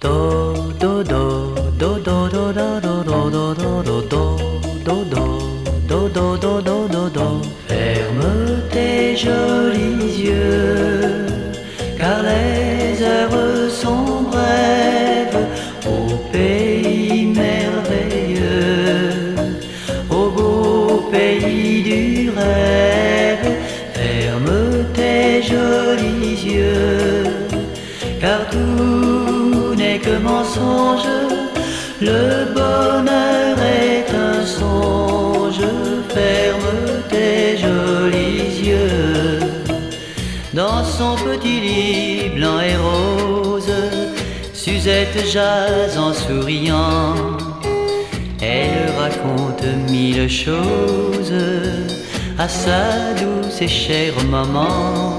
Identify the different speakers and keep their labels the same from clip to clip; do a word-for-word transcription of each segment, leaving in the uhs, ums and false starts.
Speaker 1: Do do do do do do do do do do do do do do do do do do do do. Ferme tes jolis yeux, car les heures sont brèves au pays merveilleux, au beau pays du rêve. Ferme tes jolis yeux, car tout n'est que mensonge, le bonheur est un songe. Ferme tes jolis yeux. Dans son petit lit blanc et rose, Suzette jase en souriant. Elle raconte mille choses à sa douce et chère maman.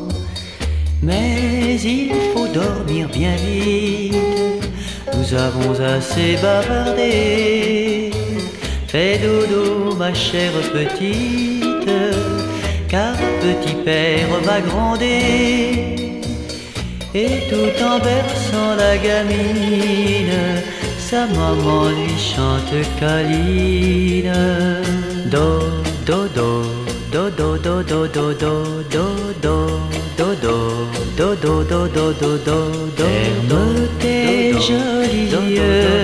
Speaker 1: Mais il faut dormir bien vite, nous avons assez bavardé. Fais dodo ma chère petite, car petit père va gronder. Et tout en berçant la gamine, sa maman lui chante câline. Do do do do do do do do do do do do do do do do do do do. Ferme tes jolis yeux,